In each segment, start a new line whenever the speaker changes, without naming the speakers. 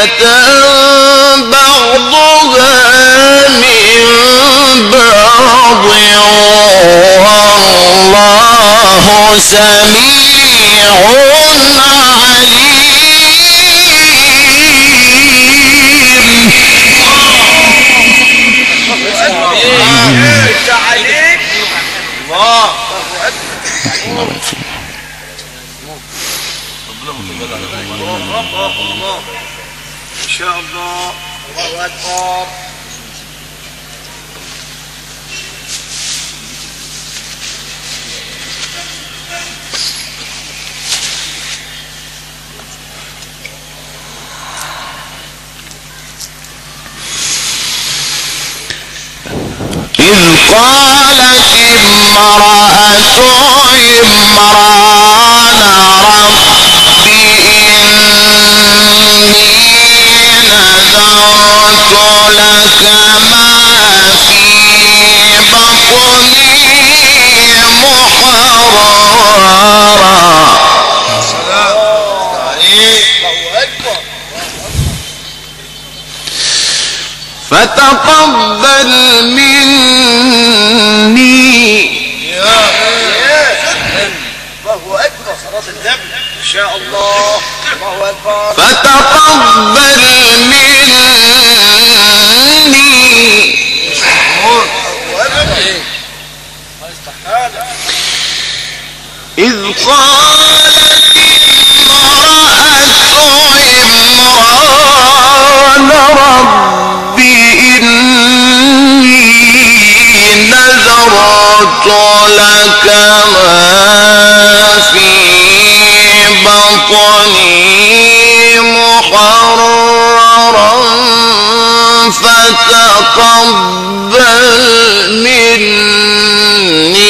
بعضها من بعض والله سميع عليم.
الله إن شاء الله. الله أكبر.
إذ قالت امرأة عمران رب إني نذرت لك ما في بطني محررا فتقبل مني.
الله أكبر. صلاة النبي إن شاء الله. الله أكبر.
فتقبل مني إذ قالت امرأة عمران رب إني نذرت لك ما في بطني محررا فتقبل مني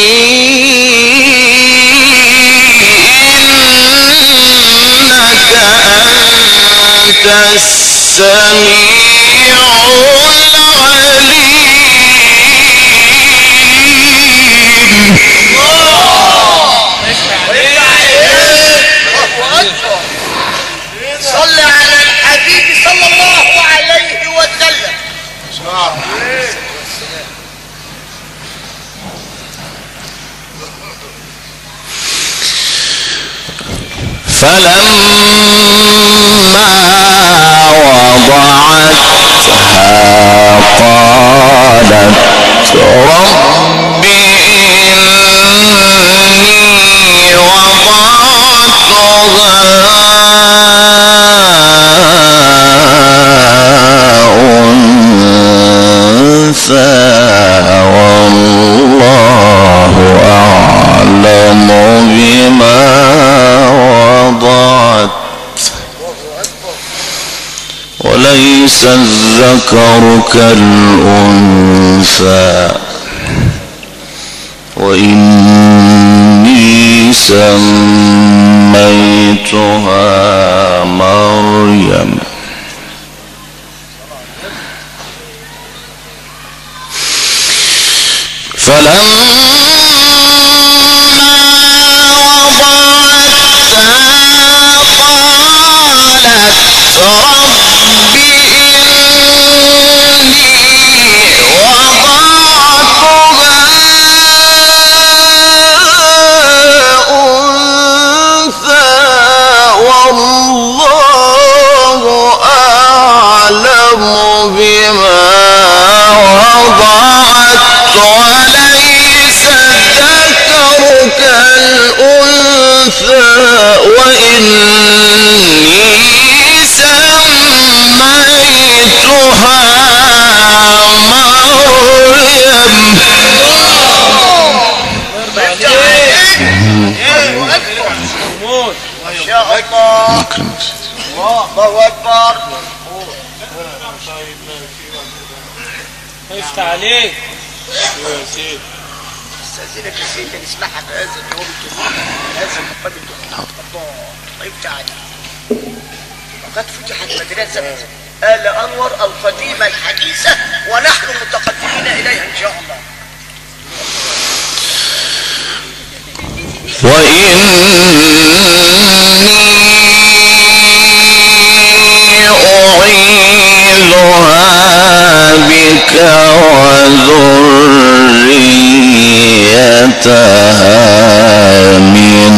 إنك أنت السميع العليم.
صل على الحبيب صلى الله عليه وسلم.
فلما وضعتها قالت رب إني وضعتها أنثى والله أعلم بما وضعت وليس الذكر كالأنثى وإني سميتها مريم فلما وليس الذكر كالأنثى وإني سميتها مريم.
ما شاء الله. الله أكبر.
افتح عليك
يا سيدي. استاذنك يا سيدي نسمعها بهذا اليوم الجميل هذا المقدم. الله يفتح عليك. وقد فتحت مدرسة آل أنور القديمة الحديثة ونحن متقدمين إليها إن شاء الله.
وإني بك وذريتها من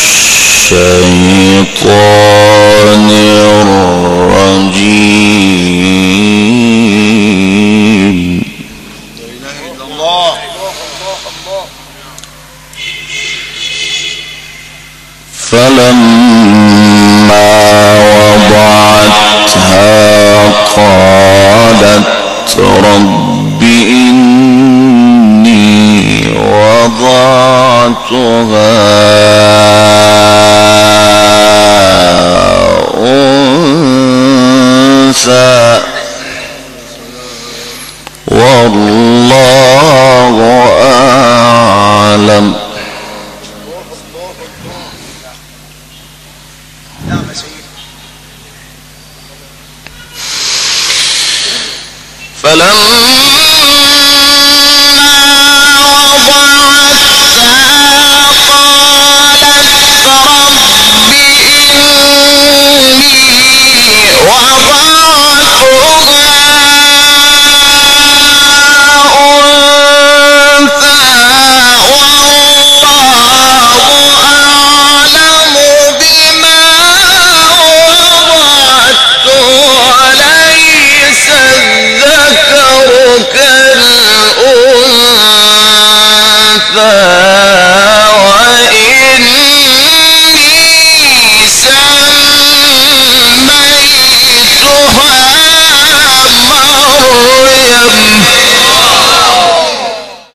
الشيطان الرجيم.
لا اله الا الله.
فلما وضعتها قالت رب إني وضعتها أنثى